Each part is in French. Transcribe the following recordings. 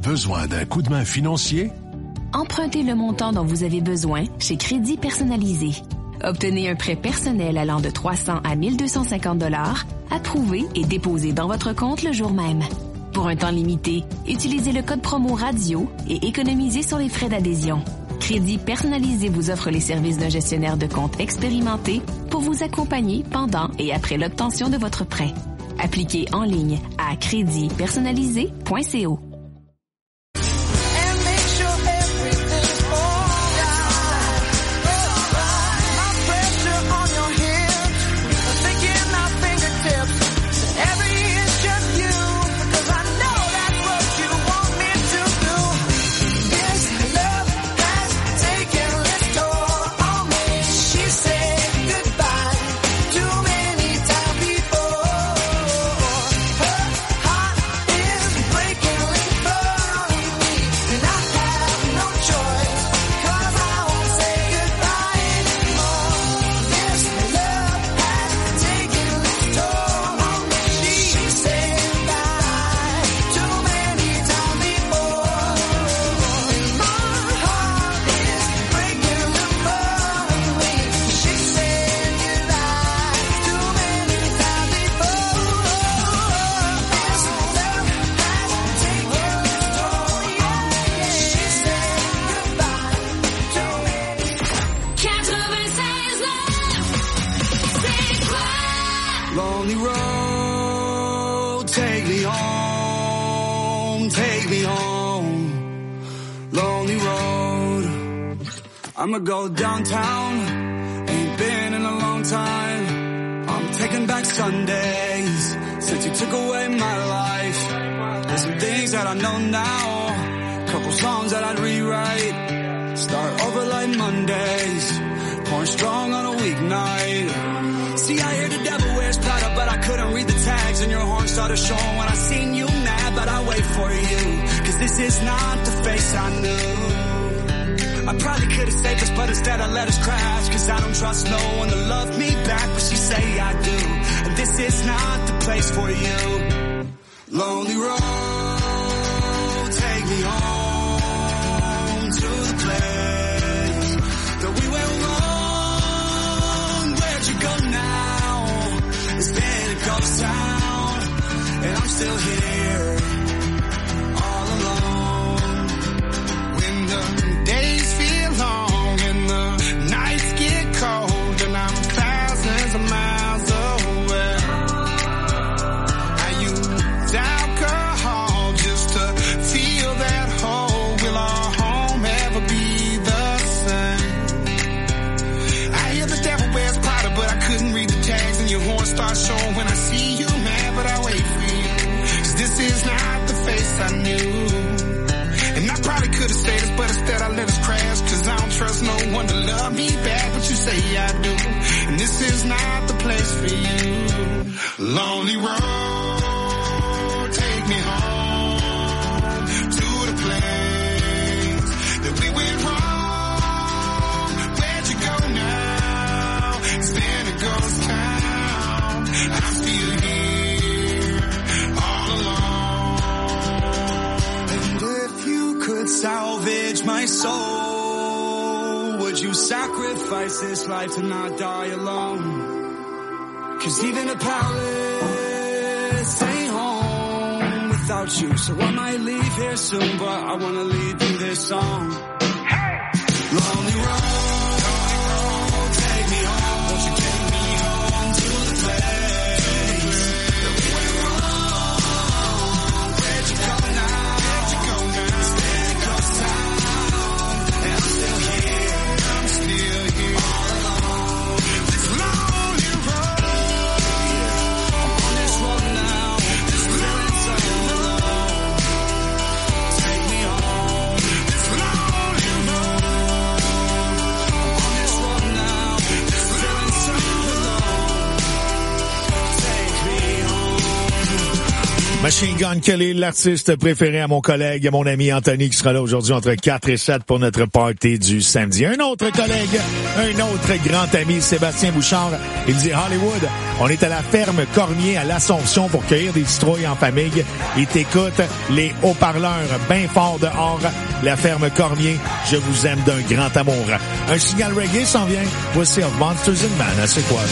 Besoin d'un coup de main financier? Empruntez le montant dont vous avez besoin chez Crédit Personnalisé. Obtenez un prêt personnel allant de 300 à 1250 $, approuvé et déposé dans votre compte le jour même. Pour un temps limité, utilisez le code promo radio et économisez sur les frais d'adhésion. Crédit Personnalisé vous offre les services d'un gestionnaire de compte expérimenté pour vous accompagner pendant et après l'obtention de votre prêt. Appliquez en ligne à créditpersonnalisé.co. I'ma go downtown, ain't been in a long time. I'm taking back Sundays, since you took away my life. There's some things that I know now, couple songs that I'd rewrite. Start over like Mondays, pouring strong on a weeknight. See, I hear the devil wears Prada, but I couldn't read the tags, and your horn started showing when I seen you mad, but I wait for you, cause this is not the face I knew. I probably could've saved us, but instead I let us crash, cause I don't trust no one to love me back, but she say I do, and this is not the place for you. Lonely road, take me home to the place that we went wrong. Where'd you go now? It's been a ghost town, and I'm still here, all alone. When the days feel long and the nights get cold and I'm thousands of miles away, I use alcohol just to feel that hole. Will our home ever be the same? I hear the devil wears Prada, but I couldn't read the tags, and your horn starts showing when I see you mad, but I wait for you, cause this is not the face I knew. And I probably could've said this, but instead I let us crash, cause I don't trust no one to love me back, but you say I do, and this is not the place for you. Lonely road, take me home to the place that we went wrong. Where'd you go now? It's been a ghost town, I'm still here, all alone. And if you could salvage my soul, would you sacrifice this life to not die alone? Cause even a palace ain't home without you, so I might leave here soon, but I wanna leave you this song. Lonely road, take me home, won't you take me home to the place that we went wrong? Where'd you go now? It's been a ghost town, and I'm still here, all alone. This lonely road, I'm on this road now, just feeling so alone. Take me home, this lonely road, I'm on this road now, just Machine Gun Kelly, l'artiste préféré à mon collègue, à mon ami Anthony, qui sera là aujourd'hui entre 4 et 7 pour notre party du samedi. Un autre collègue, un autre grand ami, Sébastien Bouchard, il dit Hollywood, on est à la ferme Cormier à l'Assomption pour cueillir des citrouilles en famille. Il t'écoute les haut-parleurs bien forts dehors. La ferme Cormier, je vous aime d'un grand amour. Un signal reggae s'en vient. Voici of Monsters and Man. C'est quoi?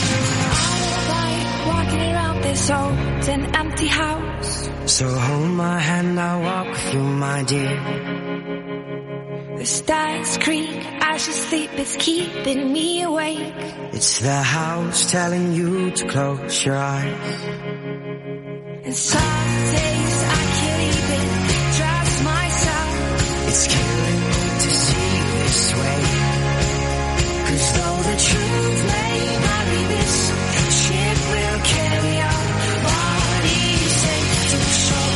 So hold my hand, I'll walk with you, my dear. The stars creak as you sleep, it's keeping me awake. It's the house telling you to close your eyes. And some days I can't even trust myself. It's killing me to see you this way. 'Cause though the truth may vary, this ship will carry our bodies safe to shore.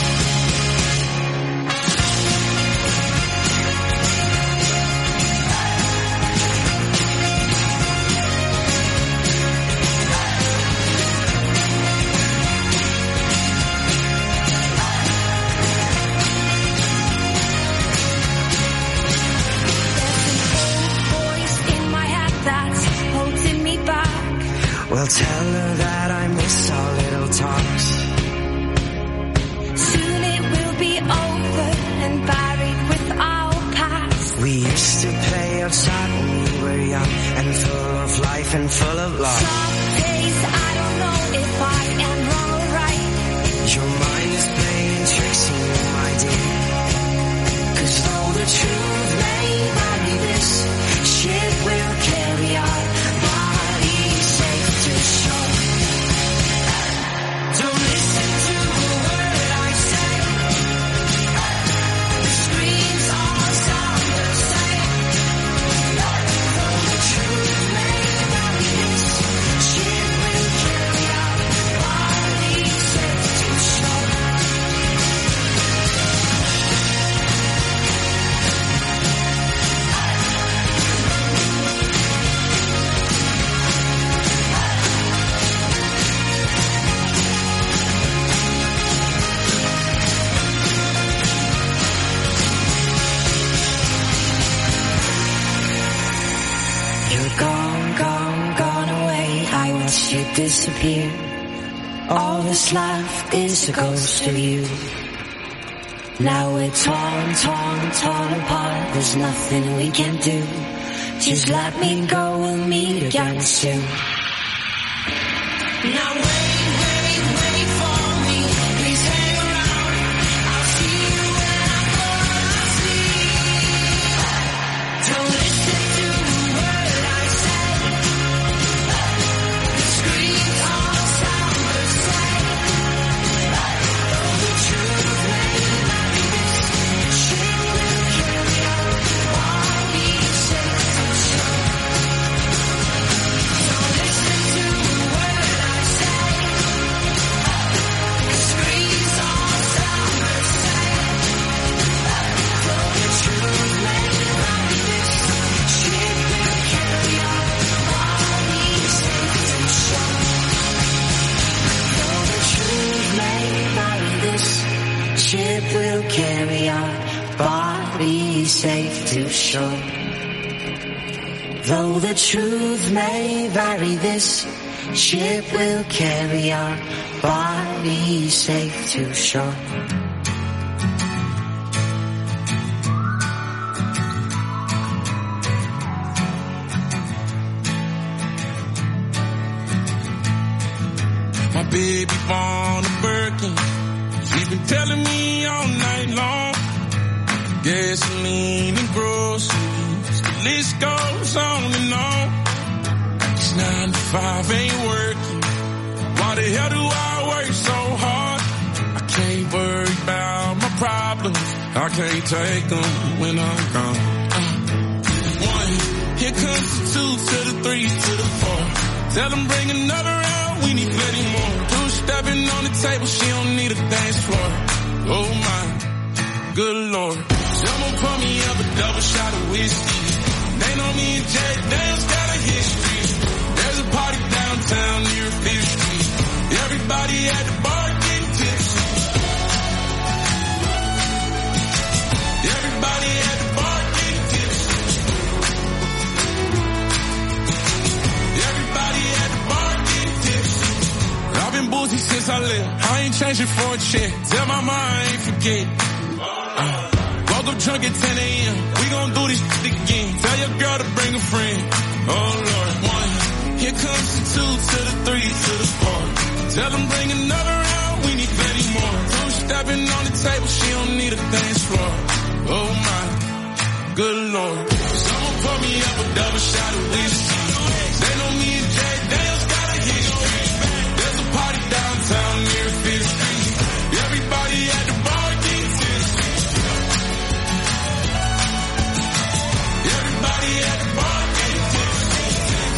Well, tell her that I miss our little talks. Soon it will be over and buried with our past. We used to play outside when we were young and full of life and full of love. Some days I don't know if I am wrong or right. Your mind is playing tricks on you, my dear. 'Cause though the truth may vary, this ship will carry our bodies safe to shore. Don't listen to a word I say. The screams all sound the same. Though the truth may vary, this ship will carry our bodies safe to shore. Gone away, I watched you disappear. All that's left is a ghost of you. Now we're torn apart, there's nothing we can do. Just let me go, we'll meet again soon. Now wait for me, please hang around. I'll see you when I fall asleep. Don't listen to a word I say. The screams all sound the same. Though the truth may vary, this ship will carry our bodies safe to shore. Don't listen to a word I say. The screams all sound the same. Though the truth may vary, this ship will carry our bodies safe to shore. Though the truth may vary, this ship will carry our bodies safe to shore. Though the truth may vary, this ship will carry our bodies safe to shore. My baby born a Birkin. She's been telling me all night long. Gasoline and groceries, the list goes on and on. It's 9 to 5, ain't working. Why the hell do I work so hard? I can't worry about my problems. I can't take them when I'm gone. 1, here comes the 2 to the 3 to the 4. Tell them bring another round, we need plenty more. 2 stepping on the table, she don't need a dance floor. Oh my, good Lord. Someone pour me up a double shot of whiskey. They know me and Jay Dale's got a history. There's a party downtown near 5th Street. Everybody at the bar getting tipsy. place I live. I ain't changing for a check. Tell my mom I ain't forget. Woke up drunk at 10 a.m. We gon' do this shit again. Tell your girl to bring a friend. Oh Lord, 1. Here comes the 2 to the 3 to the 4. Tell them bring another round. We need plenty more. 2 stepping on the table. She don't need a dance floor. Oh my, good Lord. Someone pour me up a double shot of whiskey. They know me and Jack Daniels got a history. There's a party downtown near 5th Street. Everybody at the bar getting tipsy. Everybody at the bar getting tipsy.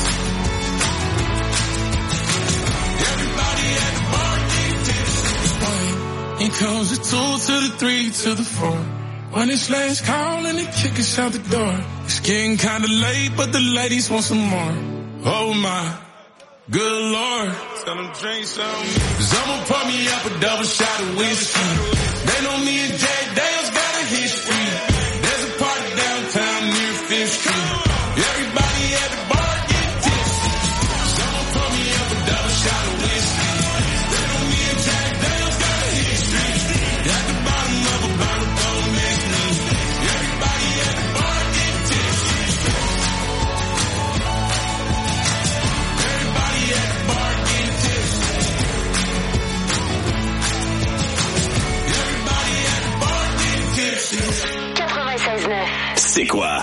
Everybody at the bar getting tipsy. Here comes the 2 to the 3 to the 4. When it's last call and they kick us out the door. It's getting kinda late, but the ladies want some more. Oh my, good Lord. Tell them drink some. Someone pour me up a double shot of whiskey. They know me and Jack Daniels got a history. There's a party downtown near 5th Street. Everybody at the bar get tipsy. Someone pour me up a double shot of whiskey. They know me and Jack Daniels got a history. At the bottom of a bottle, don't miss me. Everybody at the bar get tipsy. Everybody at the bar get tipsy. Everybody at the bar get tipsy. 96.9. C'est quoi?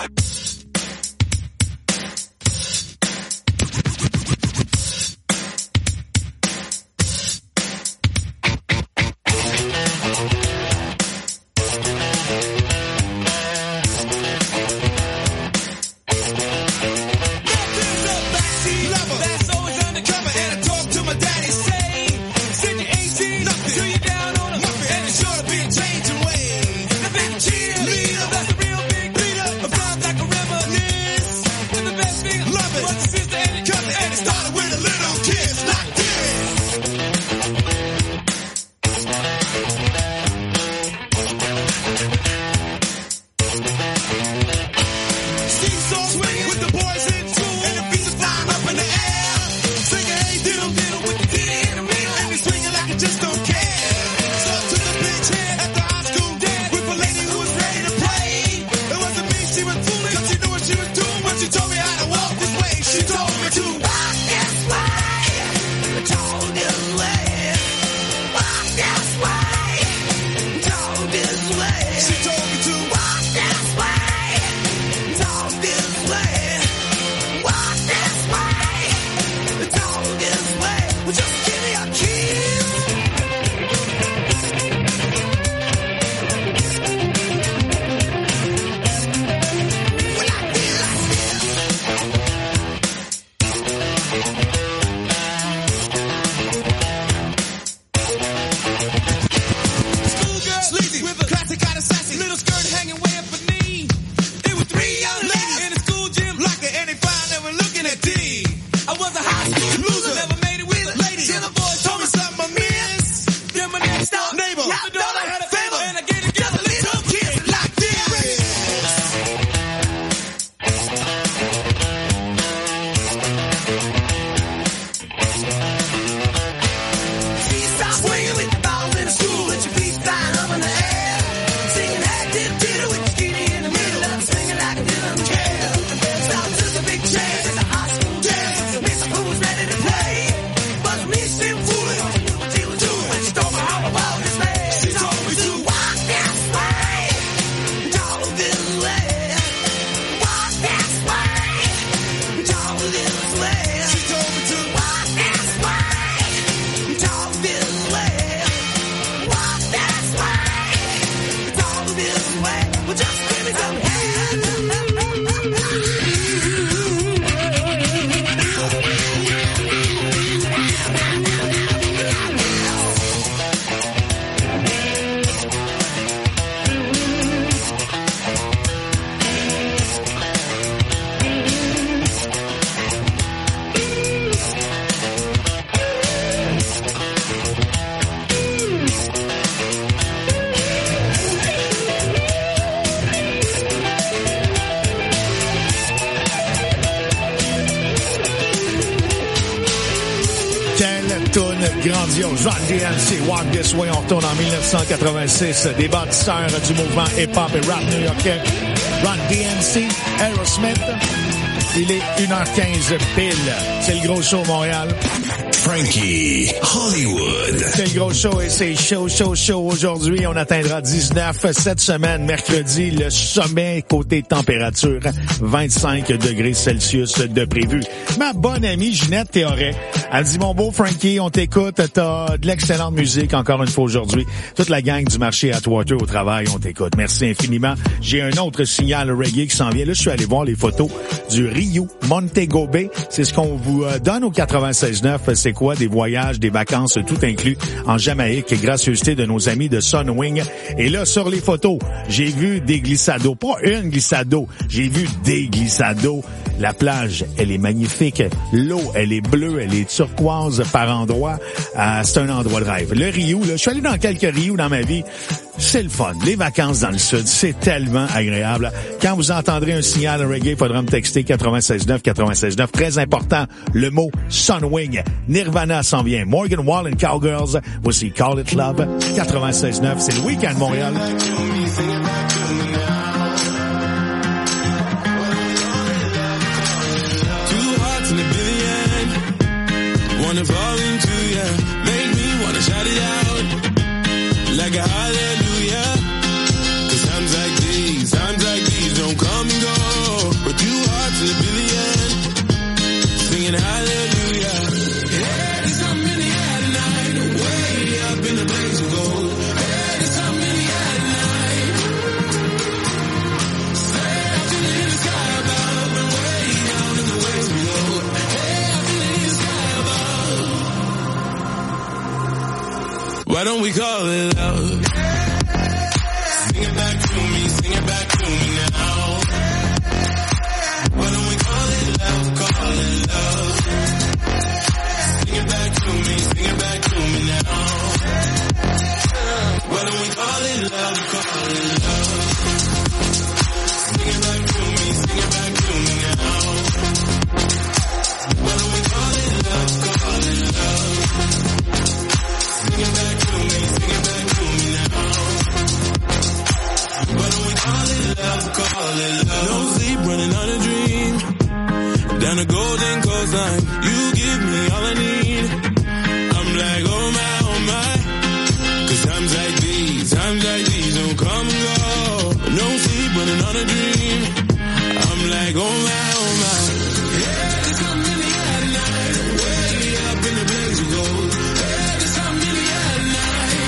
grandiose. Run DMC, Walk This Way. On retourne en 1986. Des bâtisseurs du mouvement hip-hop et rap new-yorkais. Run DMC, Aerosmith. Il est 1h15 pile. C'est le gros show Montréal. Frankie Hollywood. C'est le gros show et c'est chaud. Aujourd'hui, on atteindra 19 cette semaine, mercredi, le sommet côté température, 25 degrés Celsius de prévu. Ma bonne amie Ginette Théoret, elle dit, mon beau Frankie, on t'écoute, t'as de l'excellente musique encore une fois aujourd'hui. Toute la gang du marché Atwater au travail, on t'écoute. Merci infiniment. J'ai un autre signal reggae qui s'en vient. Là, je suis allé voir les photos du Rio Montego Bay. C'est ce qu'on vous donne au 96.9. C'est quoi? Des voyages, des vacances, tout inclus en Jamaïque, gracieuseté de nos amis de Sunwing. Et là, sur les photos, j'ai vu des glissados. Pas une glissado, j'ai vu des glissados. La plage, elle est magnifique. L'eau, elle est bleue, elle est turquoise par endroits. C'est un endroit de rêve. Le Rio, là, je suis allé dans quelques Rios dans ma vie. C'est le fun. Les vacances dans le sud, c'est tellement agréable. Quand vous entendrez un signal reggae, il faudra me texter 96.9. Très important, le mot Sunwing. Nirvana s'en vient. Morgan Wallen Cowgirls. Voici Call It Love. 96.9. C'est le week-end Montréal. Wanna fall into ya, make me wanna shout it out like a hallelujah. 'Cause times like these don't come and go. But 2 hearts in a billion, singing hallelujah. Yeah, there's something in the air tonight, way up in the blaze of gold. Yeah, there's something in the air tonight. Say I feel it in the sky above, and way down in the waves below. Hey, I feel it in the sky above. Why don't we call it love? Sing it back to me now. Why don't we call it love, call it love? Sing it back to me now. Why don't we call it love, call it love? Sing it back to me now. Why don't we call it love, call it love? Sing it back to me now. Why don't we call it love, call it love? No sleep, running on a dream. Down the golden coastline, you give me all I need. I'm like, oh my. 'Cause times like these don't come and go. No sleep, running on a dream. I'm like, oh my. Yeah, there's something in the air tonight, way up in the blaze of gold. Yeah, there's something in the air tonight.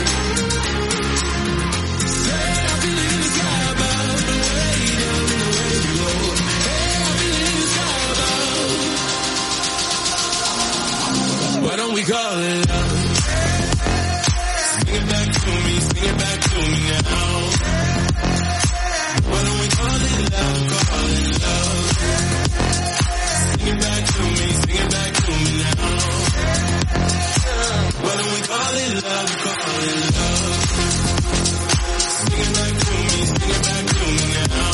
Say I feel it in the sky above, and way down in the waves below. Hey, I feel it in the sky above. Why don't we call it love? Sing it back to me now. Why don't we call it love, call it love? Sing it back to me now. Why don't we call it love, call it love? Sing it back to me now.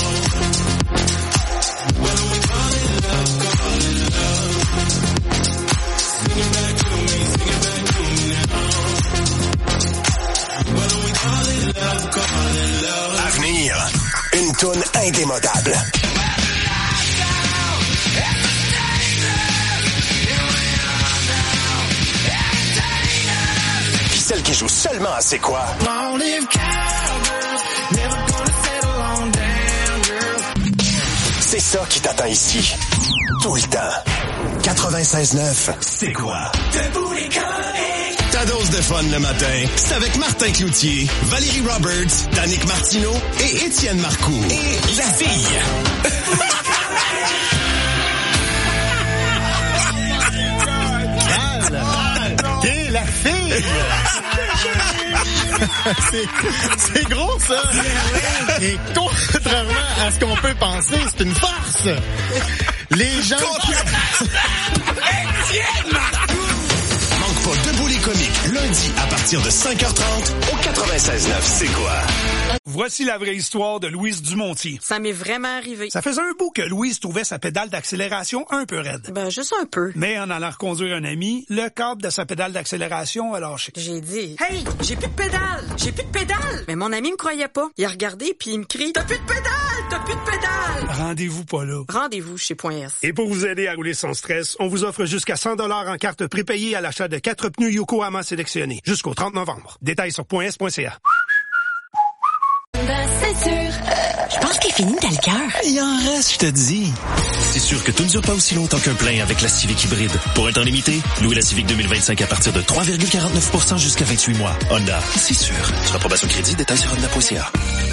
Why don't we call it love, call it love? Sing it back to me now. Why don't we call it love, call it love? À venir, une toune indémodable. Puis celle qui joue seulement à C'est quoi? C'est ça qui t'attend ici. Tout le temps. 96.9, C'est quoi? Ta dose de fun le matin, c'est avec Martin Cloutier, Valérie Roberts, Danick Martineau et Étienne Marcoux. Et la fille. Et la fille. C'est gros, ça. Et contrairement à ce qu'on peut penser, c'est une farce. Les gens Manque pas Debout les comiques, lundi samedi à partir de 5h30 au 96.9 C'est quoi? Voici la vraie histoire de Louise Dumontier. Ça m'est vraiment arrivé. Ça faisait un bout que Louise trouvait sa pédale d'accélération un peu raide. Ben, juste un peu. Mais en allant reconduire un ami, le câble de sa pédale d'accélération a lâché. J'ai dit, hey, j'ai plus de pédale! J'ai plus de pédale! Mais mon ami me croyait pas. Il a regardé puis il me crie, t'as plus de pédale! T'as plus de pédale! Rendez-vous pas là. Rendez-vous chez .s. Et pour vous aider à rouler sans stress, on vous offre jusqu'à 100 $ en carte prépayée à l'achat de 4 pneus Yokohama sélectionnés jusqu'au 30 novembre. Détails sur .s.ca. Ben, c'est sûr. Je pense qu'il finit dans le cœur. Il en reste, je te dis. C'est sûr que tout ne dure pas aussi longtemps qu'un plein avec la Civic hybride. Pour un temps limité, louez la Civic 2025 à partir de 3,49% jusqu'à 28 mois. Honda, c'est sûr. Sur approbation crédit, détails sur honda.ca.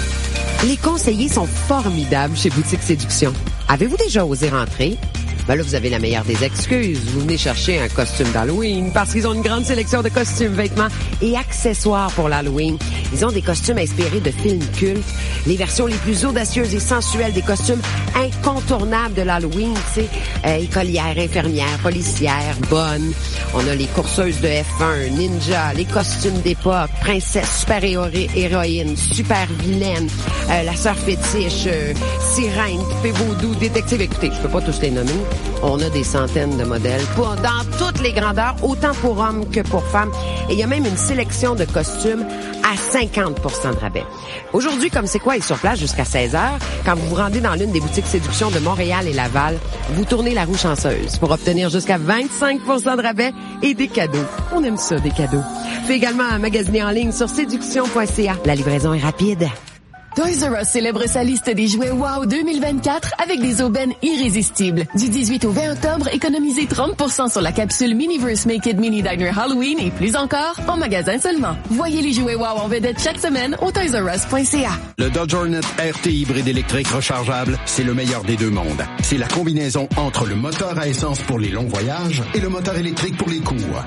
Les conseillers sont formidables chez Boutique Séduction. Avez-vous déjà osé rentrer? Ben là, vous avez la meilleure des excuses. Vous venez chercher un costume d'Halloween parce qu'ils ont une grande sélection de costumes, vêtements et accessoires pour l'Halloween. Ils ont des costumes inspirés de films cultes, les versions les plus audacieuses et sensuelles des costumes incontournables de l'Halloween, tu sais, écolières, infirmières, policières, bonnes. On a les courseuses de F1, ninja, les costumes d'époque, princesse, super-héroïne, super-vilaine, la sœur fétiche, sirène, poupée vaudou, détective. Écoutez, je peux pas tous les nommer. On a des centaines de modèles dans toutes les grandeurs, autant pour hommes que pour femmes. Et il y a même une sélection de costumes à 50% de rabais. Aujourd'hui, comme c'est quoi, est sur place jusqu'à 16h. Quand vous vous rendez dans l'une des boutiques séduction de Montréal et Laval, vous tournez la roue chanceuse pour obtenir jusqu'à 25% de rabais et des cadeaux. On aime ça, des cadeaux. Faites également magasiner en ligne sur séduction.ca. La livraison est rapide. Toys R Us célèbre sa liste des jouets WOW 2024 avec des aubaines irrésistibles. Du 18 au 20 octobre, économisez 30% sur la capsule Miniverse Make It Mini Diner Halloween et plus encore en magasin seulement. Voyez les jouets WOW en vedette chaque semaine au toysrus.ca. Le Dodge Hornet RT hybride électrique rechargeable, c'est le meilleur des deux mondes. C'est la combinaison entre le moteur à essence pour les longs voyages et le moteur électrique pour les courts.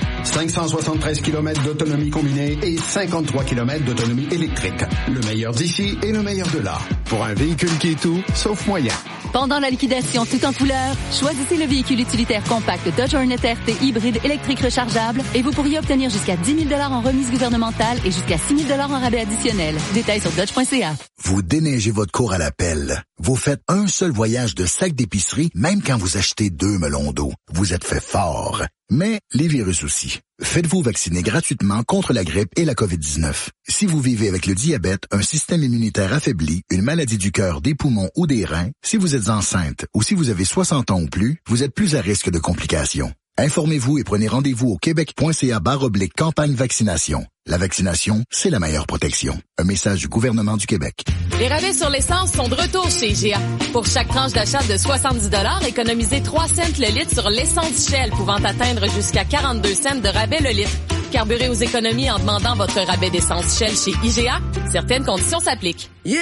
573 km d'autonomie combinée et 53 km d'autonomie électrique. Le meilleur d'ici et le meilleur de là. Pour un véhicule qui est tout, sauf moyen. Pendant la liquidation tout en couleur, choisissez le véhicule utilitaire compact Dodge Hornet RT hybride électrique rechargeable et vous pourriez obtenir jusqu'à 10 000 $ en remise gouvernementale et jusqu'à 6 000 $ en rabais additionnel. Détails sur dodge.ca. Vous déneigez votre cour à la pelle. Vous faites un seul voyage de sac d'épicerie, même quand vous achetez 2 melons d'eau. Vous êtes fait fort. Mais les virus aussi. Faites-vous vacciner gratuitement contre la grippe et la COVID-19. Si vous vivez avec le diabète, un système immunitaire affaibli, une maladie du cœur, des poumons ou des reins, si vous êtes enceinte ou si vous avez 60 ans ou plus, vous êtes plus à risque de complications. Informez-vous et prenez rendez-vous au québec.ca/campagne vaccination. La vaccination, c'est la meilleure protection. Un message du gouvernement du Québec. Les rabais sur l'essence sont de retour chez IGA. Pour chaque tranche d'achat de 70 $, économisez 3 cents le litre sur l'essence Shell, pouvant atteindre jusqu'à 42 cents de rabais le litre. Carburez aux économies en demandant votre rabais d'essence Shell chez IGA. Certaines conditions s'appliquent. Yeah!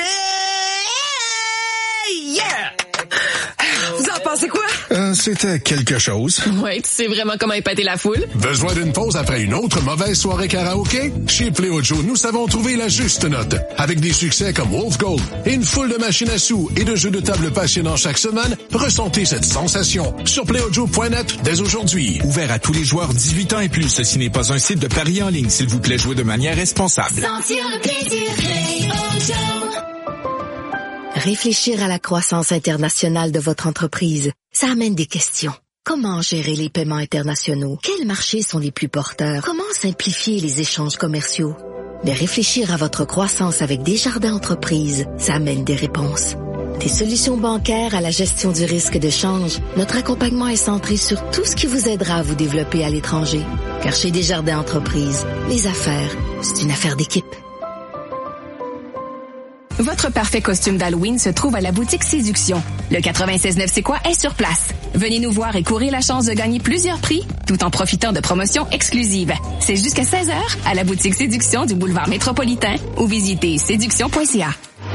Yeah! Vous en pensez quoi? C'était quelque chose. Ouais, tu sais vraiment comment épater la foule. Besoin d'une pause après une autre mauvaise soirée karaoké? Chez Play Joe, nous savons trouver la juste note. Avec des succès comme Wolf Gold et une foule de machines à sous et de jeux de table passionnants chaque semaine, ressentez cette sensation sur playojoe.net dès aujourd'hui. Ouvert à tous les joueurs 18 ans et plus. Ceci n'est pas un site de paris en ligne. S'il vous plaît, jouez de manière responsable. Sentir le plaisir, Play Joe. Réfléchir à la croissance internationale de votre entreprise, ça amène des questions. Comment gérer les paiements internationaux? Quels marchés sont les plus porteurs? Comment simplifier les échanges commerciaux? Mais réfléchir à votre croissance avec Desjardins Entreprises, ça amène des réponses. Des solutions bancaires à la gestion du risque de change, notre accompagnement est centré sur tout ce qui vous aidera à vous développer à l'étranger. Car chez Desjardins Entreprises, les affaires, c'est une affaire d'équipe. Votre parfait costume d'Halloween se trouve à la boutique Séduction. Le 96.9 C'est quoi est sur place. Venez nous voir et courir la chance de gagner plusieurs prix, tout en profitant de promotions exclusives. C'est jusqu'à 16h à la boutique Séduction du boulevard Métropolitain ou visitez séduction.ca.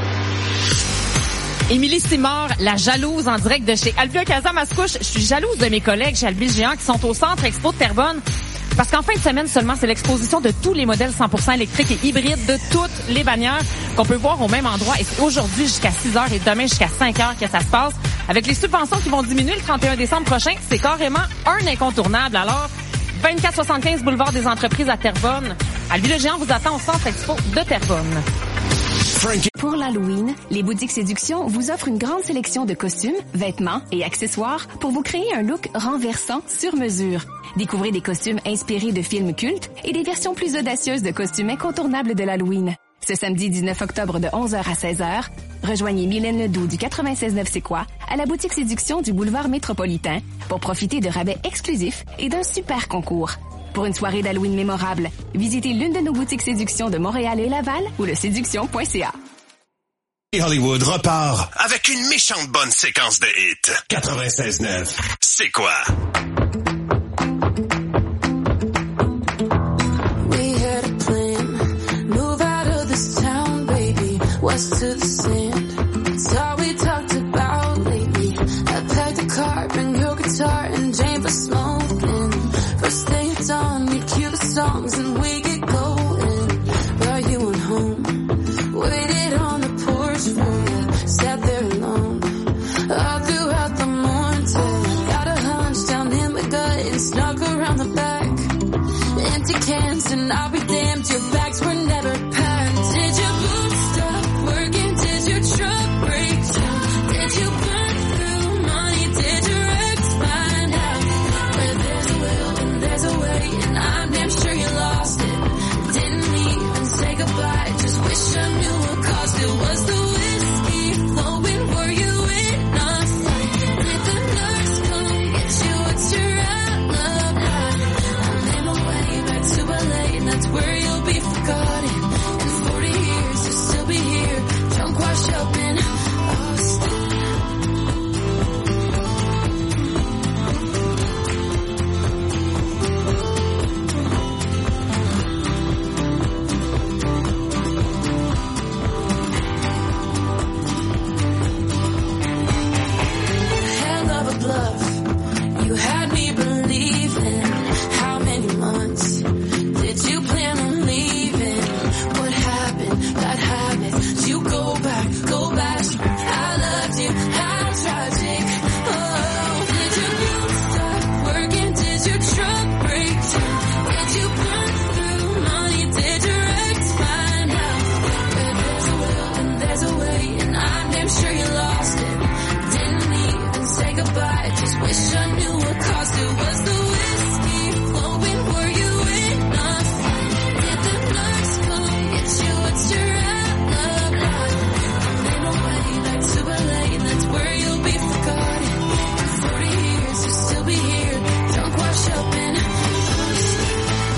Émilie Simard, la jalouse en direct de chez Albia Casa Mascouche. Je suis jalouse de mes collègues chez Albia Géant qui sont au Centre Expo de Terrebonne. Parce qu'en fin de semaine seulement, c'est l'exposition de tous les modèles 100% électriques et hybrides de toutes les bannières qu'on peut voir au même endroit. Et c'est aujourd'hui jusqu'à 6h et demain jusqu'à 5h que ça se passe. Avec les subventions qui vont diminuer le 31 décembre prochain, c'est carrément un incontournable. Alors, 2475 boulevard des Entreprises à Terrebonne. Albi le Géant vous attend au Centre Expo de Terrebonne. Pour l'Halloween, les boutiques Séduction vous offrent une grande sélection de costumes, vêtements et accessoires pour vous créer un look renversant sur mesure. Découvrez des costumes inspirés de films cultes et des versions plus audacieuses de costumes incontournables de l'Halloween. Ce samedi 19 octobre de 11h à 16h, rejoignez Mylène Ledoux du 96.9 C'est quoi à la boutique Séduction du boulevard Métropolitain pour profiter de rabais exclusifs et d'un super concours. Pour une soirée d'Halloween mémorable, visitez l'une de nos boutiques Séduction de Montréal et Laval ou le séduction.ca. Hollywood repart avec une méchante bonne séquence de hits. 96.9, c'est quoi? We had a plan, move out of this town, baby, west to the sand. It's all we talked about lately. I packed a car, bring your guitar, and Jane for smoking. First thing it's on, we cue the songs and we get going. While you went home, waited on the porch for you, sat there alone. All throughout the morning, got a hunch down in my gut and snuck around the back. Empty cans and I'll be damned, your bags were never packed. Did your boots stop working? Did your truck break down? Did you burn through money? Did your ex find out? Where there's a will and there's a way, and I'm damn sure you lost it. Didn't even say goodbye, just wish I knew what caused it. Was the whiskey flowing? Were you in a fight? Did the nurse come get you? What's your alibi? I'm in my way back to LA, and that's where you'll be forgotten. In 40 years you'll still be here, drunk washed up in Austin. Hell of a bluff, you had me believing. How many months did you plan on leaving? What happened? Bad habits. You go back. I loved you. How tragic. Oh, did your boots stop working? Did your truck break down? Did you burn through money? Did your ex find out? Where there's a will and there's a way, and I'm damn sure you lost it. Didn't even say goodbye, just wish I knew what caused it. Was the whiskey flowing? Were you in a fight? Did the nurse come get you? What's your alibi? I'm in my way back to LA, and that's where you'll be forgotten. In 40 years you'll still be here, drunk washed up in Austin.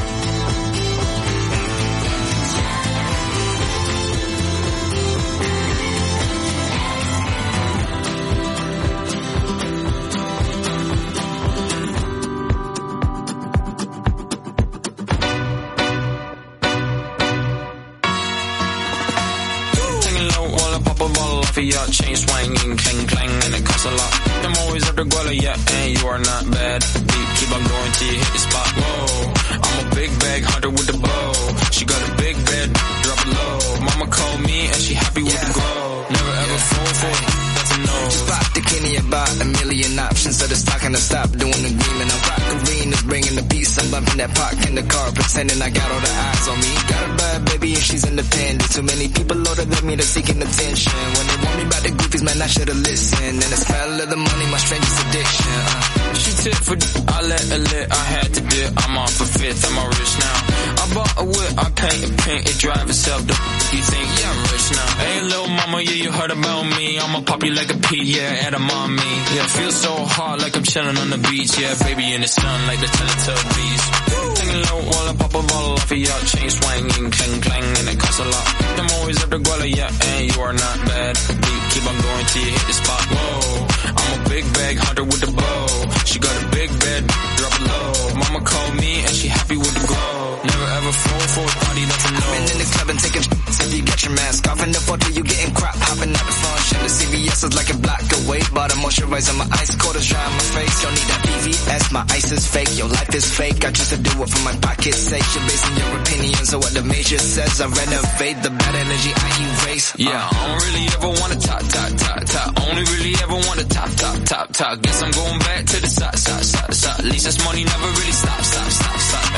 Taking low while I pop a bottle off of your chain swinging, clang clang, and it costs a lot. I'm always after Guala, yeah, and you are not bad. Keep on going till you hit the spot. Whoa, I'm a big bag hunter with the bow. She got a big bed, drop it low. Mama called me and she happy with the glow. Never ever fall for it, that's a no. Just pop the Kenny about a million options, so it's not gonna stop doing the green. And I'm rockin' arenas, bringing the peace. I'm bumping that park in the car, pretending I got all the eyes on me. Got a bad baby and she's independent. Too many people older than me, they're seeking attention. When they want me about the goofies, man, I should've listened. And the smell of the money, my strangest addiction. She tip for I let her lit, I had to dip. I'm on for fifth, I'm all rich now. I bought a whip, I paint it drive itself. You think, yeah, I'm rich now. Hey, little mama, yeah, you heard about me. I'ma pop you like a pea, yeah, at a mommy. Yeah, feel so hot like I'm chilling on the beach. Yeah, baby in the sun like the Teletubbies. Taking low while I pop a bottle off of your chain swinging, clang clang, and it costs a lot. I'm always after Guala, yeah, and you are not bad. Keep on going till you hit the spot. Whoa, I'm a big bag hunter with the bow. She got a big bed, drop it low. Mama called me and she happy with the glow. Never ever fall for a party that's a no. I've been in the club and taking shots. If you get your mask off in the photo, you getting crap. Hopping out the front, shit. The CVS is like a block away. Bought a moisturizer, my ice cold is dry on my face. Don't need that VVS, my ice is fake. Your life is fake. I choose to do it for my pocket's sake. You're basing your opinions on what the major says. I renovate the bad energy I erase. Yeah, I don't really ever wanna top. Only really ever wanna top. Guess I'm going back to the side. At least this money never really stop.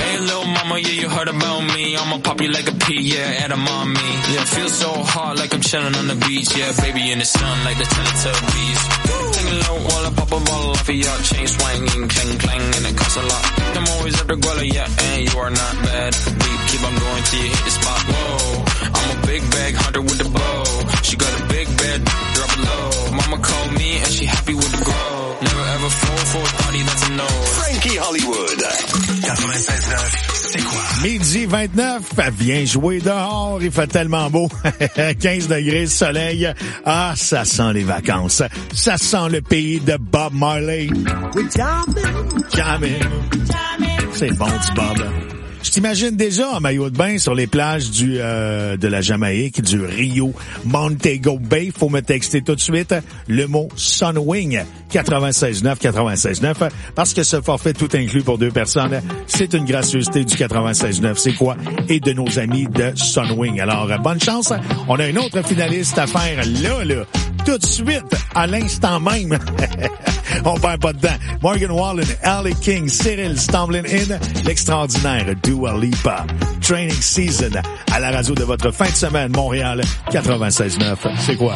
Hey, little mama, yeah, you heard about me. I'ma pop you like a pea, yeah, at a mommy. Yeah, feel so hot like I'm chilling on the beach. Yeah, baby in the sun like the Teletubbies. Take a low while I pop a bottle off of your chain swinging, clang, clang, and it costs a lot. I'm always at the guala, yeah, and you are not bad. Beat, keep on going till you hit the spot. Whoa, I'm a big bag hunter with the bow. She got a big bed, drop it low. Mama called me and she happy with the grow. Never ever fall for a party, that's a no. Frankie Hollywood. 96.9, c'est quoi? Midi 29, viens jouer dehors, il fait tellement beau. 15 degrés, soleil. Ah, ça sent les vacances. Ça sent le pays de Bob Marley. Jamming. C'est bon du Bob. Je t'imagine déjà en maillot de bain sur les plages de la Jamaïque, du Rio, Montego Bay. Faut me texter tout de suite le mot Sunwing 96.9, parce que ce forfait tout inclus pour 2 personnes, c'est une gracieuseté du 96.9. C'est quoi? Et de nos amis de Sunwing. Alors, bonne chance. On a une autre finaliste à faire là, tout de suite, à l'instant même. On perd pas de temps. Morgan Wallen, Ellie King, Cyril Stumbling In, l'extraordinaire Dua Lipa. Training Season à la radio de votre fin de semaine, Montréal 96.9. C'est quoi?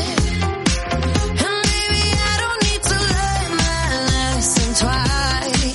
Twice.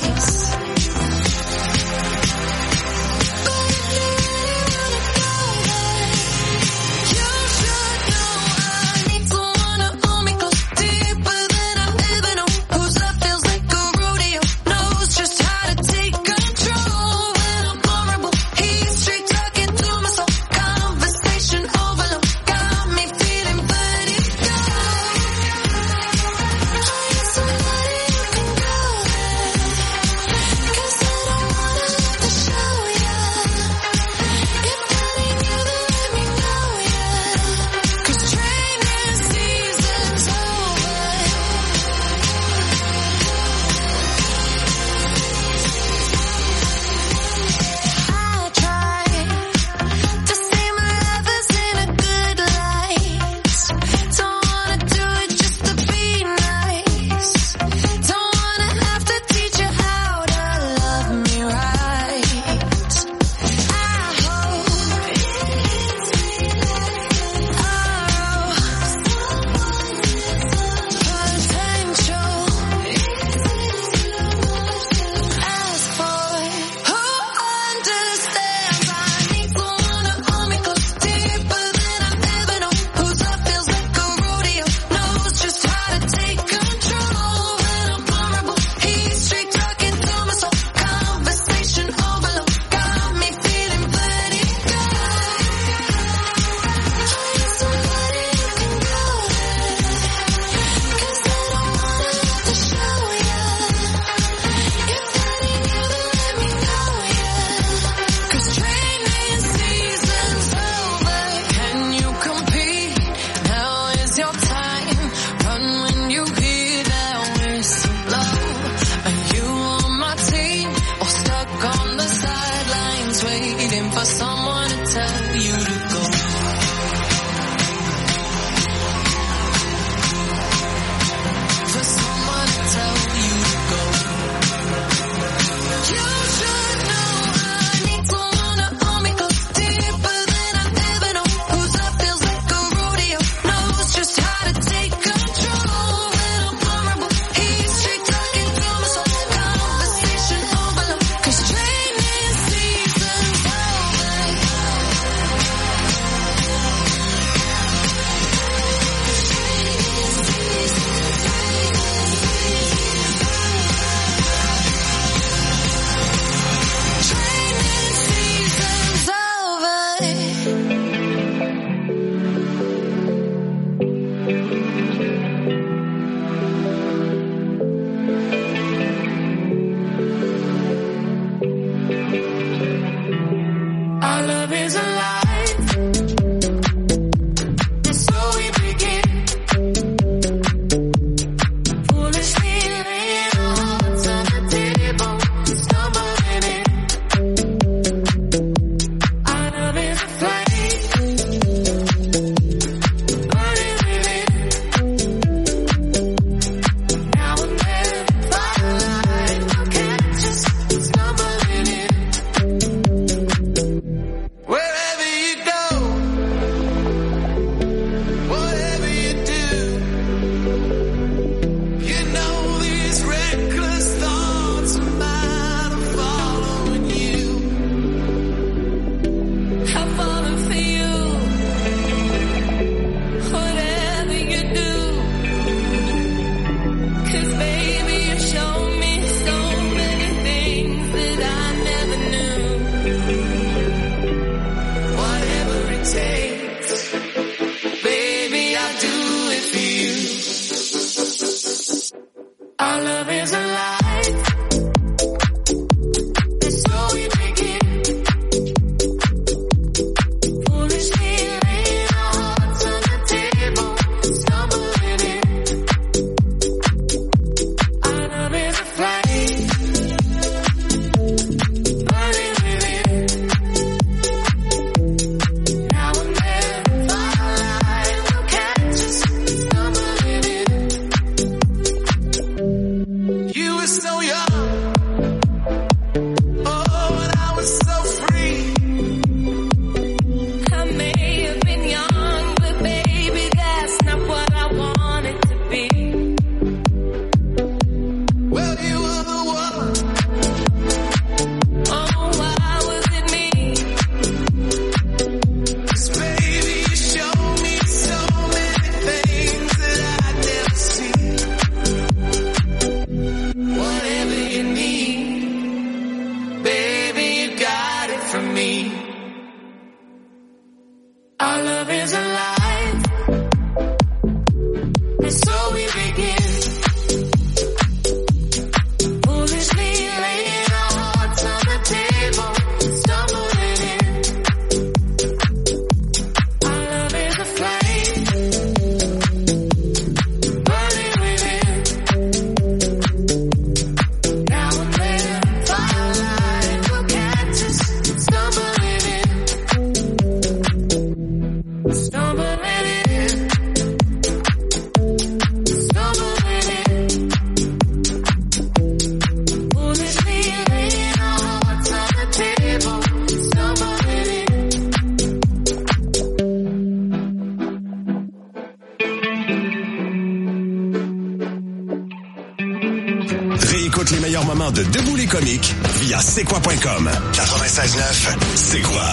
de Debout les comiques via c'est quoi.com. 96.9, c'est quoi?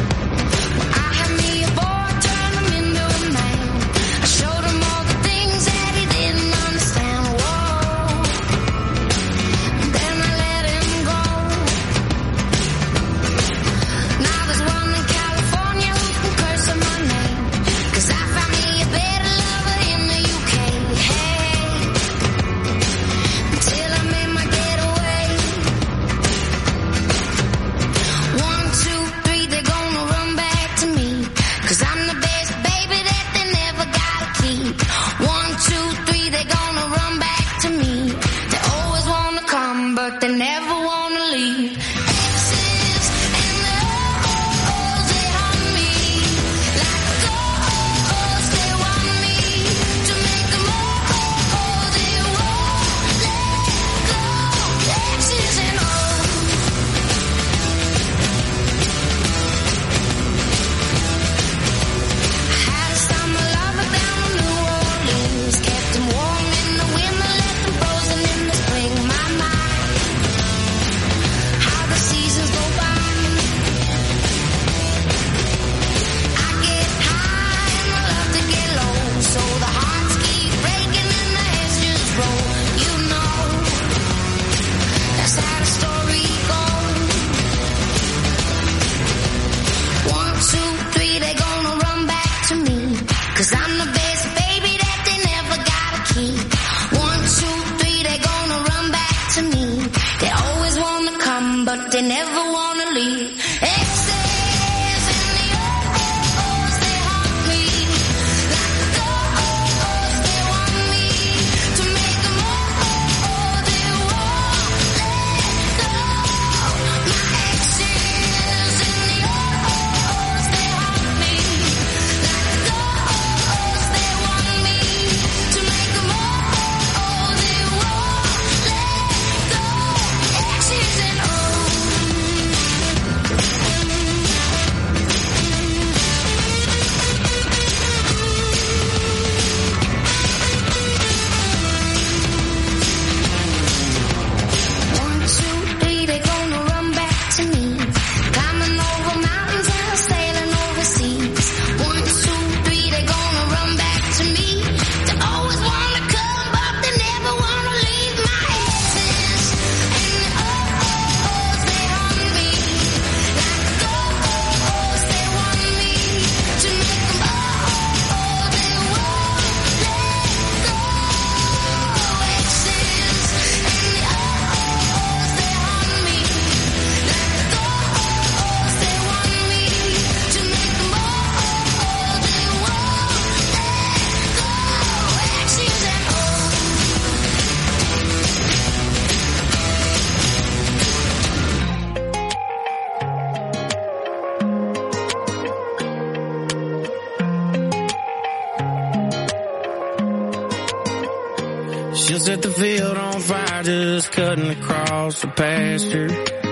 She'll set the field on fire just cutting across the pasture.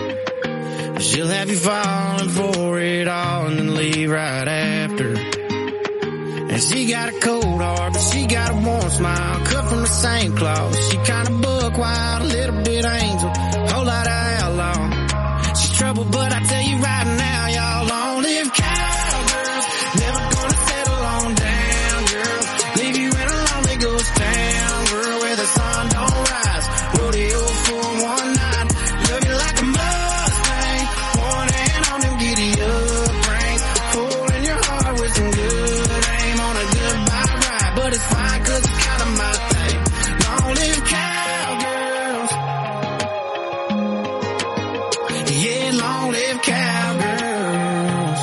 She'll have you falling for it all and then leave right after. And she got a cold heart, but she got a warm smile, cut from the same cloth. She kinda buck wild, a little bit angel, whole lot of outlaw. She's trouble, but I tell you right now, y'all long-lived cowgirls, never gonna settle on down, girl. Leave you in a lonely ghost town, girl, where the sun don't rise. Rodeo for one night, love you like a Mustang, one hand on them giddy up reins, hole in your heart with some good aim on a goodbye ride. But it's fine 'cause it's kinda my thing. Long-lived cowgirls, yeah, long-lived cowgirls.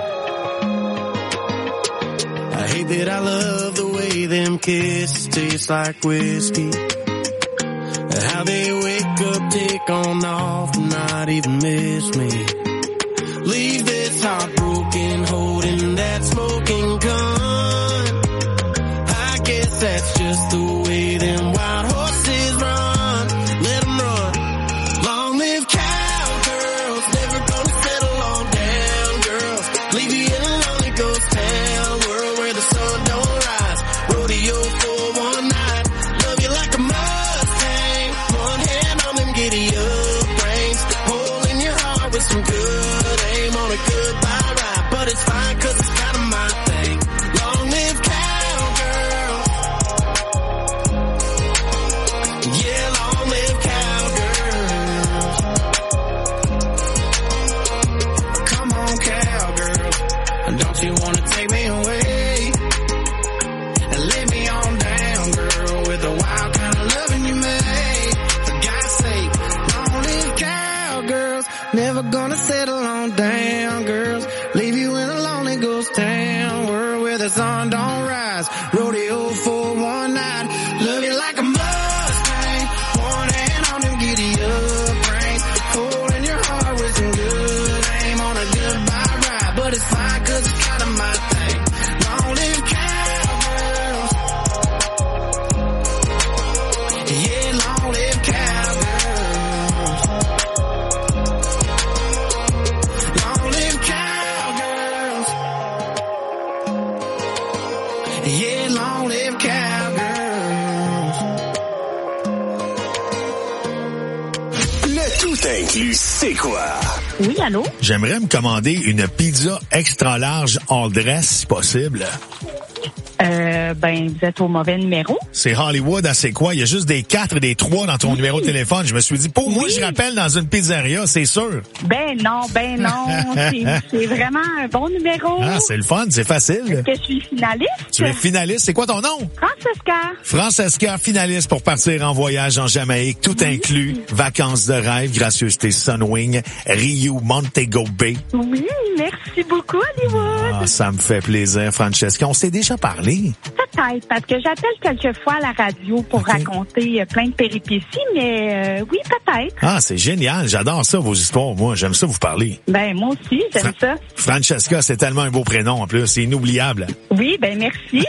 I hate that I love the way them kisses taste like whiskey. How they wake up, take on off, and not even miss me. Leave this heart broken, holding that smoking gun. I guess that's just the way them wild horses run. Let them run. Long-lived cowgirls, never gonna settle on down, girls. Leave you in a lonely ghost town, world where the sun don't rise. Rodeo for one night, love you like a Mustang, one hand on them giddy up. never gonna settle on down, girls. Leave you in a lonely ghost town, world where the sun don't rise. Rodeo for one night, love you like a Mustang. One hand on them giddy up reins, holding your heart with some good aim on a goodbye ride. But it's fine 'cause it's kind of my thing. Long live cowgirls. Yeah, long live cowgirls. Long live cowgirls. Yeah, long live cowgirls. Le tout inclus, c'est quoi? Oui, allô? J'aimerais me commander une pizza extra large all dress, si possible. Ben, vous êtes au mauvais numéro. C'est Hollywood, à c'est quoi? Il y a juste des 4 et des 3 dans ton numéro de téléphone. Je me suis dit, pour moi, je rappelle dans une pizzeria, c'est sûr. Ben non. C'est vraiment un bon numéro. Ah, c'est le fun, c'est facile. Est-ce que je suis finaliste? Tu es finaliste, c'est quoi ton nom? Francesca. Francesca, finaliste pour partir en voyage en Jamaïque, tout inclus. Vacances de rêve, gracieuseté Sunwing, Rio, Montego Bay. Oui, merci beaucoup, Hollywood. Ah, ça me fait plaisir, Francesca. On s'est déjà parlé. Peut-être, parce que j'appelle quelquefois à la radio pour raconter plein de péripéties, mais oui, peut-être. Ah, c'est génial. J'adore ça, vos histoires. Moi, j'aime ça vous parler. Ben, moi aussi, j'aime ça. Francesca, c'est tellement un beau prénom, en plus. C'est inoubliable. Oui, ben, merci.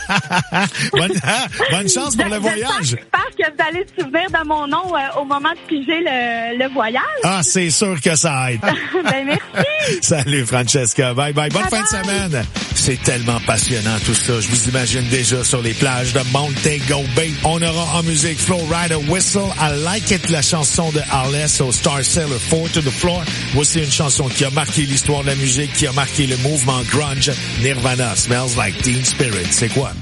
Bonne chance pour le voyage. J'espère que vous allez se souvenir de mon nom au moment de piger le voyage. Ah, c'est sûr que ça aide. Ben, merci. Salut, Francesca. Bye bye. Bonne fin de semaine. C'est tellement passionnant, tout ça. Je vous imagine déjà sur les plages de Montego Bay. On aura en musique Flow Rider Whistle, I Like It, la chanson de Arless au Star Sailor 4 to the Floor. Voici une chanson qui a marqué l'histoire de la musique, qui a marqué le mouvement grunge. Nirvana, Smells Like Teen Spirit. C'est quoi?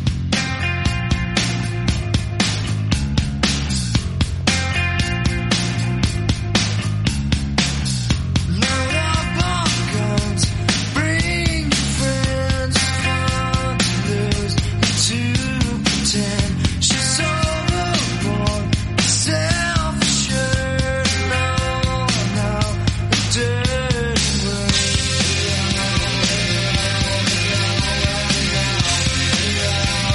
Yeah.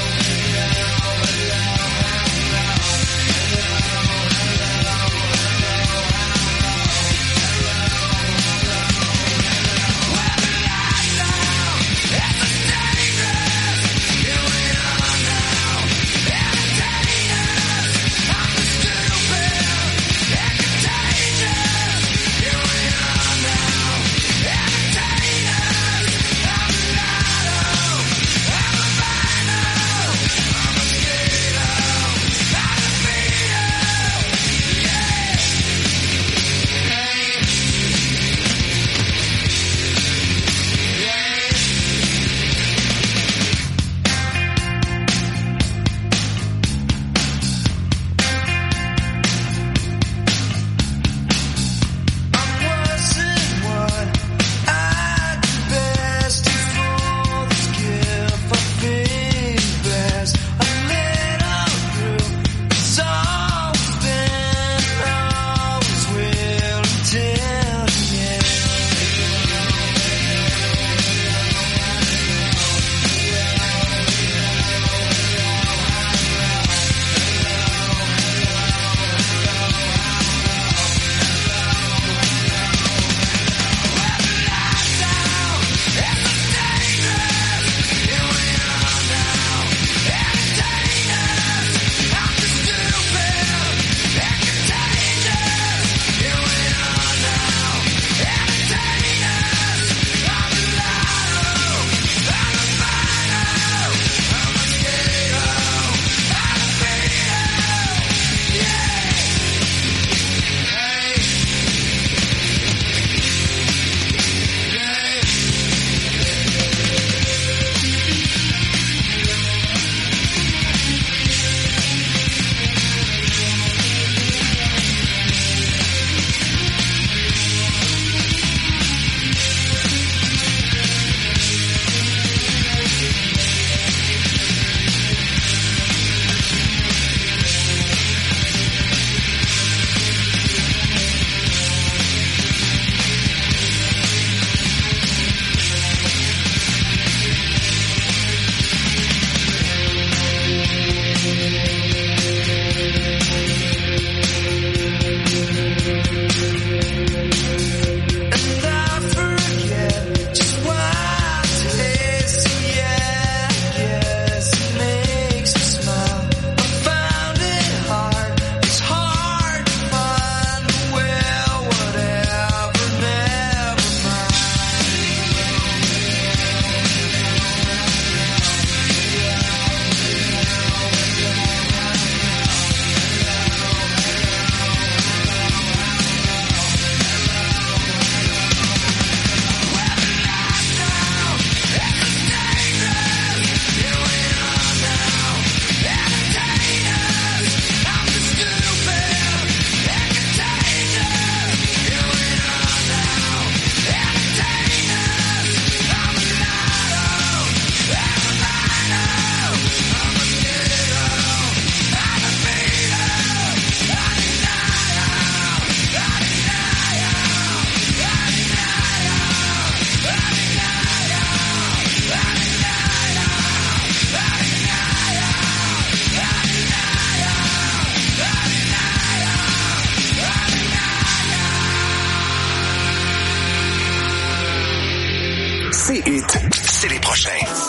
tes hits, c'est les prochains.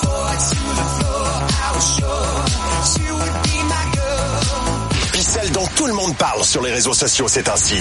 Puis celle dont tout le monde parle sur les réseaux sociaux ces temps-ci.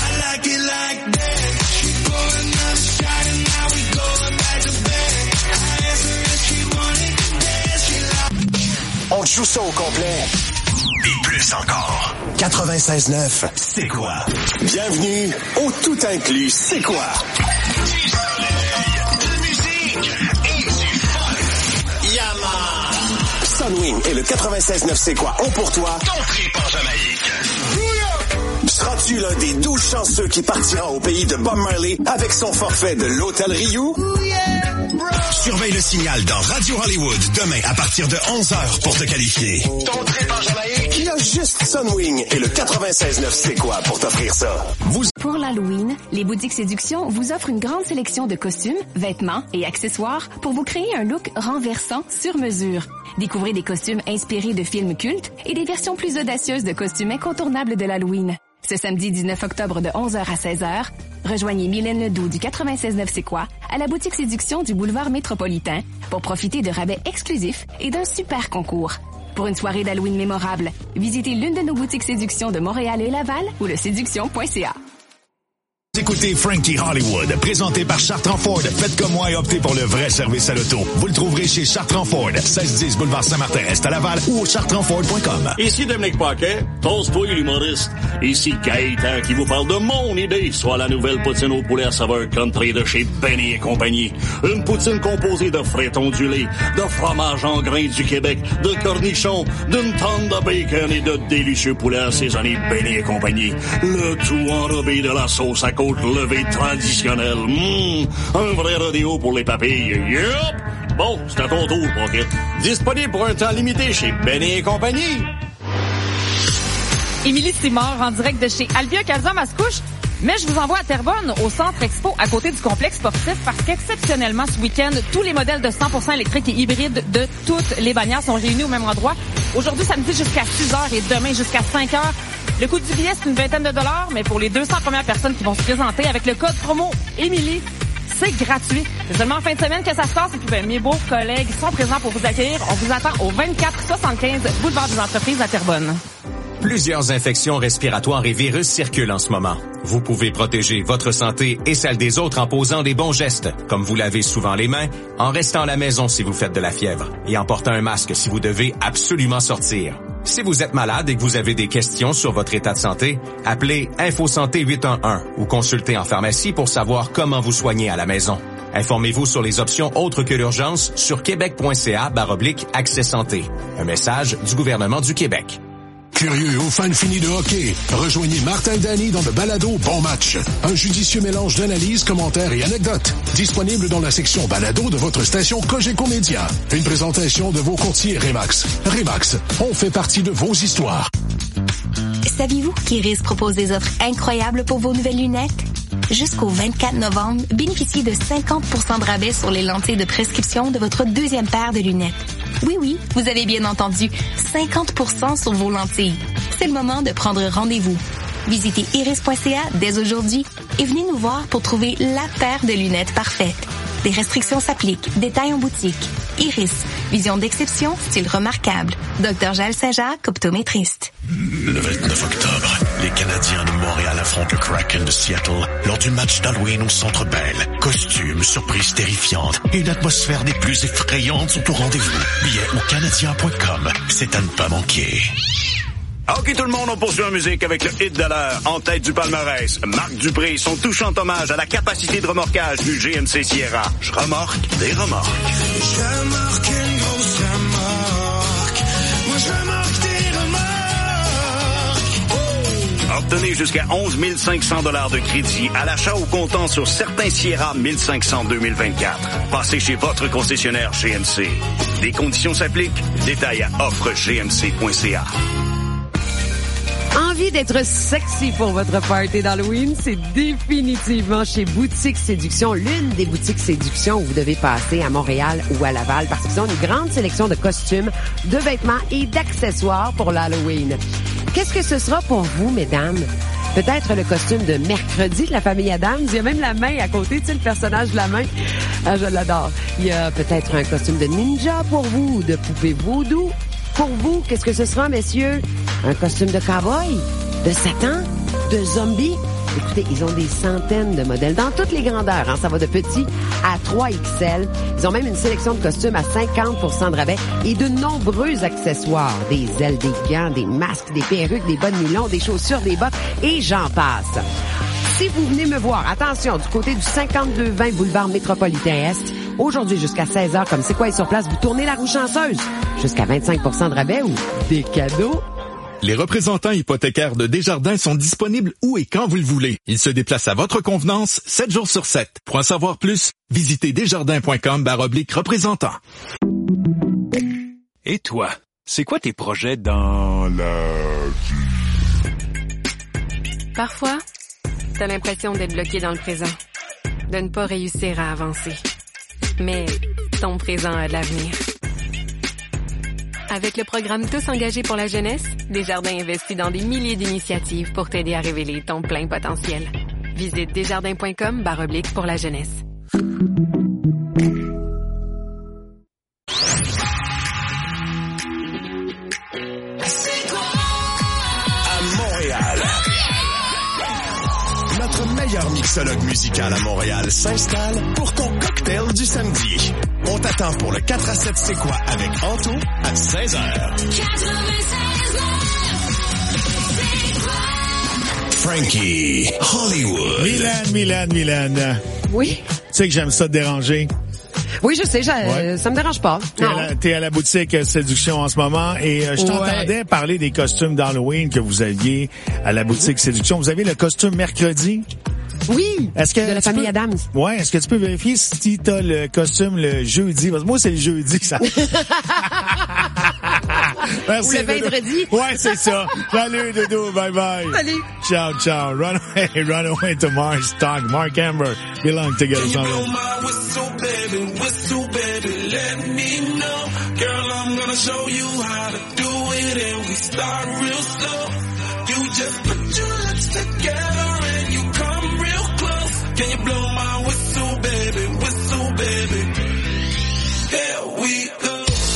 On te joue ça au complet. Et plus encore. 96.9, c'est quoi? Bienvenue au tout inclus, c'est quoi? Du soleil, de musique et du fun. Yaman! Sunwing et le 96.9, c'est quoi? Ont pour toi ton trip en Jamaïque. Seras-tu l'un des 12 chanceux qui partira au pays de Bob Marley avec son forfait de l'Hôtel Rio? Surveille le signal dans Radio Hollywood demain à partir de 11h pour te qualifier. Ton trip en Jamaïque, il y a juste Sunwing et le 96.9 c'est quoi pour t'offrir ça. Pour l'Halloween, les boutiques Séduction vous offrent une grande sélection de costumes, vêtements et accessoires pour vous créer un look renversant sur mesure. Découvrez des costumes inspirés de films cultes et des versions plus audacieuses de costumes incontournables de l'Halloween. Ce samedi 19 octobre de 11h à 16h, rejoignez Mylène Ledoux du 96.9 C'est quoi à la boutique Séduction du boulevard Métropolitain pour profiter de rabais exclusifs et d'un super concours. Pour une soirée d'Halloween mémorable, visitez l'une de nos boutiques Séduction de Montréal et Laval ou le séduction.ca. Écoutez Frankie Hollywood, présenté par Chartrand Ford. Faites comme moi et optez pour le vrai service à l'auto. Vous le trouverez chez Chartrand Ford, 1610 boulevard Saint-Martin-Est à Laval ou au chartrandford.com. Ici Dominique Paquet, toast-toi l'humoriste. Ici Gaëtan qui vous parle de mon idée, soit la nouvelle poutine au poulet à saveur country de chez Benny et compagnie. Une poutine composée de frais ondulés, de fromage en grains du Québec, de cornichons, d'une tonne de bacon et de délicieux poulets assaisonnés Benny et compagnie. Le tout enrobé de la sauce à côte levée traditionnelle. Un vrai rodéo pour les papilles. Yup! Bon, c'est à ton tour, Paquet. Disponible pour un temps limité chez Benny et compagnie. Émilie Simard en direct de chez Albia Casa Mascouche. Mais je vous envoie à Terrebonne, au Centre Expo, à côté du complexe sportif, parce qu'exceptionnellement, ce week-end, tous les modèles de 100% électriques et hybrides de toutes les bannières sont réunis au même endroit. Aujourd'hui, samedi jusqu'à 6h et demain jusqu'à 5h. Le coût du billet, c'est une vingtaine de dollars, mais pour les 200 premières personnes qui vont se présenter avec le code promo Émilie, c'est gratuit. C'est seulement en fin de semaine que ça se passe. Et puis, mes beaux collègues sont présents pour vous accueillir. On vous attend au 2475 Boulevard des Entreprises à Terrebonne. Plusieurs infections respiratoires et virus circulent en ce moment. Vous pouvez protéger votre santé et celle des autres en posant des bons gestes, comme vous lavez souvent les mains, en restant à la maison si vous faites de la fièvre et en portant un masque si vous devez absolument sortir. Si vous êtes malade et que vous avez des questions sur votre état de santé, appelez InfoSanté 811 ou consultez en pharmacie pour savoir comment vous soigner à la maison. Informez-vous sur les options autres que l'urgence sur québec.ca/accès santé. Un message du gouvernement du Québec. Curieux ou fan fini de hockey, rejoignez Martin Dany dans le balado Bon Match. Un judicieux mélange d'analyses, commentaires et anecdotes. Disponible dans la section balado de votre station Cogeco Média. Une présentation de vos courtiers Remax. Remax, on fait partie de vos histoires. Saviez-vous qu'Iris propose des offres incroyables pour vos nouvelles lunettes? Jusqu'au 24 novembre, bénéficiez de 50% de rabais sur les lentilles de prescription de votre deuxième paire de lunettes. Oui, vous avez bien entendu, 50% sur vos lentilles. C'est le moment de prendre rendez-vous. Visitez iris.ca dès aujourd'hui et venez nous voir pour trouver la paire de lunettes parfaite. Des restrictions s'appliquent. Détails en boutique. Iris. Vision d'exception, style remarquable. Dr. Jaël Saint-Jacques, optométriste. Le 29 octobre, les Canadiens de Montréal affrontent le Kraken de Seattle lors du match d'Halloween au Centre Bell. Costumes, surprises terrifiantes et une atmosphère des plus effrayantes sont au rendez-vous. Billets au canadien.com. C'est à ne pas manquer. OK, tout le monde, on poursuit en musique avec le hit de l'heure. En tête du palmarès, Marc Dupré, son touchant hommage à la capacité de remorquage du GMC Sierra. Je remorque des remorques. Je remorque une grosse remorque. Moi, je remorque des remorques. Obtenez jusqu'à 11 500 $ de crédit à l'achat au comptant sur certains Sierra 1500 2024. Passez chez votre concessionnaire GMC. Les conditions s'appliquent. Détails à offregmc.ca. Envie d'être sexy pour votre party d'Halloween? C'est définitivement chez Boutique Séduction, l'une des boutiques séduction où vous devez passer à Montréal ou à Laval parce qu'ils ont une grande sélection de costumes, de vêtements et d'accessoires pour l'Halloween. Qu'est-ce que ce sera pour vous, mesdames? Peut-être le costume de mercredi de la famille Adams. Il y a même la main à côté, tu sais, le personnage de la main. Ah, je l'adore. Il y a peut-être un costume de ninja pour vous, de poupée voodoo. Pour vous, qu'est-ce que ce sera, messieurs? Un costume de cow-boy? De Satan? De zombie? Écoutez, ils ont des centaines de modèles dans toutes les grandeurs. Hein. Ça va de petit à 3XL. Ils ont même une sélection de costumes à 50% de rabais et de nombreux accessoires. Des ailes, des gants, des masques, des perruques, des bas de nylon, des chaussures, des bottes et j'en passe. Si vous venez me voir, attention, du côté du 5220 boulevard Métropolitain-Est, aujourd'hui jusqu'à 16h, comme c'est quoi est sur place, vous tournez la roue chanceuse. Jusqu'à 25% de rabais ou des cadeaux. Les représentants hypothécaires de Desjardins sont disponibles où et quand vous le voulez. Ils se déplacent à votre convenance, 7 jours sur 7. Pour en savoir plus, visitez desjardins.com/représentant. Et toi, c'est quoi tes projets dans la vie? Parfois, t'as l'impression d'être bloqué dans le présent, de ne pas réussir à avancer. Mais ton présent a de l'avenir. Avec le programme Tous engagés pour la jeunesse, Desjardins investit dans des milliers d'initiatives pour t'aider à révéler ton plein potentiel. Visite desjardins.com/pour la jeunesse. À Montréal. Notre meilleur mixologue musical à Montréal s'installe pour ton cocktail du samedi. On t'attend pour le 4 à 7 C'est quoi avec Anto à 16h. Frankie Hollywood. Milan. Oui? Tu sais que j'aime ça te déranger. Oui, je sais, ça me dérange pas. T'es à la boutique Séduction en ce moment et je t'entendais parler des costumes d'Halloween que vous aviez à la boutique Séduction. Vous avez le costume mercredi? Oui, de la famille Adams. Ouais, est-ce que tu peux vérifier si t'as le costume le jeudi? Parce que moi, c'est le jeudi que ça... Merci, ou le vendredi. Ouais, c'est ça. Salut, Doudou. Bye-bye. Salut. Ciao. Runaway to Mars. Talk. Mark Amber. Belong together. Can you blow my whistle, baby, let me know. Girl, I'm gonna show you how to do it, and we start real slow. You just put your lips together and you come real close. Can you blow my whistle, baby, here we go.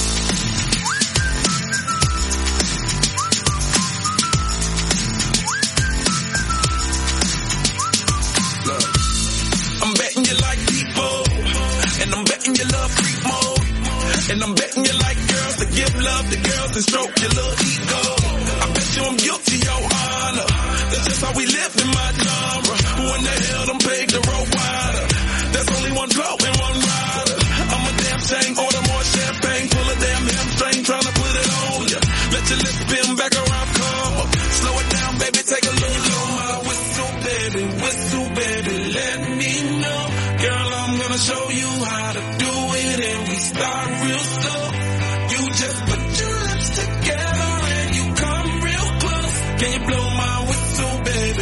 I'm betting you like people, and I'm betting you love freak mode, and I'm betting you like girls to give love to girls and stroke your little ego. I bet you I'm guilty, your honor. That's just how we live in my genre. Who in the hell done paved the road wider? There's only one blow and one rider. I'm a damn shame, order more champagne, pull a damn hamstring, tryna put it on ya. Let your lips spin back around, come up. Slow it down, baby, take a look. Blow my whistle, baby, let me know. Girl, I'm gonna show you how to do it, and we start real slow. You just put your lips together and you come real close. Can you blow my whistle, baby,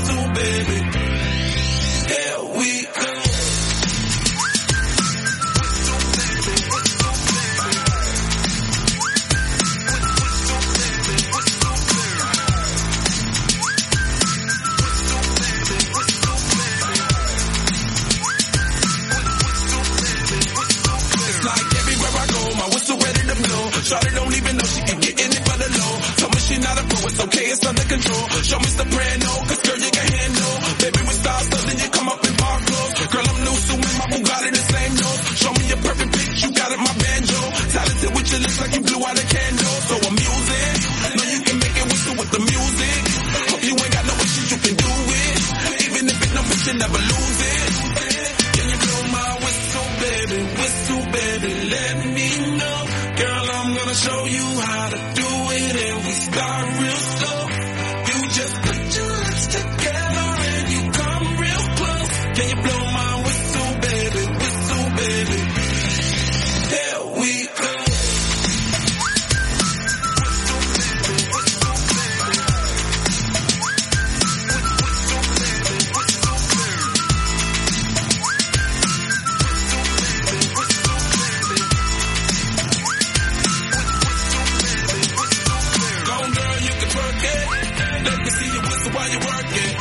here we go. Shawty don't even know she can get in it for the low. Tell me she not a pro, it's okay, it's under control. Show me soprano, cause girl you can handle. Baby with stars, so then you come up in park clothes. Girl I'm new, so with my Bugatti the same nose. Show me your perfect pitch, you got it, my banjo. Talented with your lips like you blew out a candle. So amusing, know you can make it whistle with the music. Hope you ain't got no issues, you can do it. Even if it's no bitch, you never lose it. Can you blow my whistle, baby, let me know. Girl, I'm gonna show you how to do it, and we start real slow. You just put your lips together and you come real close. Can you blow my whistle, baby, here we go. Let me see you whistle while you're working.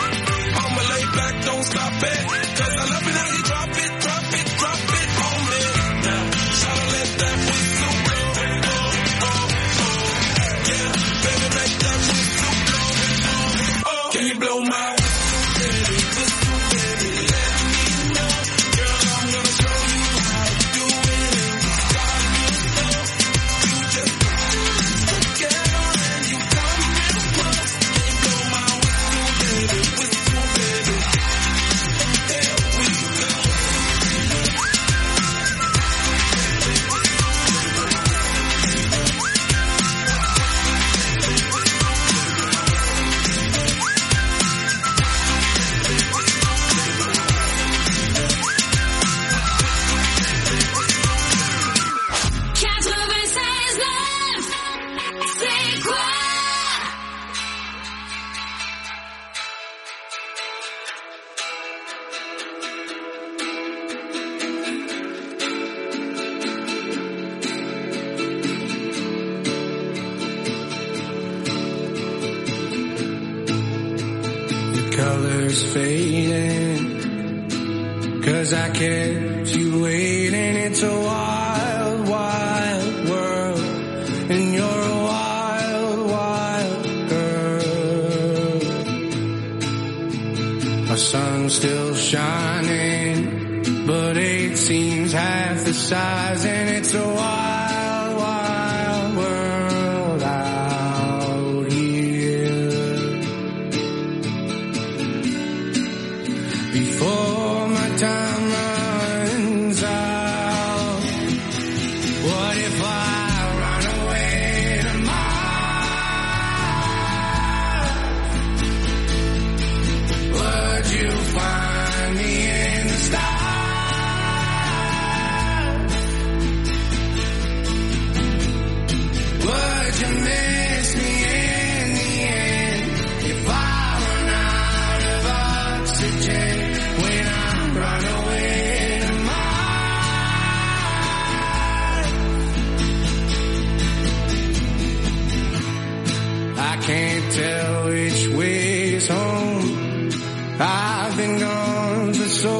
drop it. 'Cause I love it how you drop it, drop it, drop it on me. Now, try to let that whistle blow. Oh, oh, oh. Yeah, baby, make that whistle blow. Oh, oh. Can you blow my whistle, baby? Whistle, baby, let me know. Girl, I'm gonna show you how to do it. Got you slow. You just get on and you come real close. Can you blow my whistle, baby? Whistle, baby. There we go. C'est quoi? The colors fading, 'cause I kept you waiting. It's a wild, wild world, and you're a wild, wild girl. Our sun's still shining, but it seems half the size, and it's a wild, wild world out here. Before my time runs out, what if I run away to Mars? Would you find me in the stars? Would you miss me in the end if I run out of oxygen when I run away to Mars? I can't tell which way's home. I've been gone for so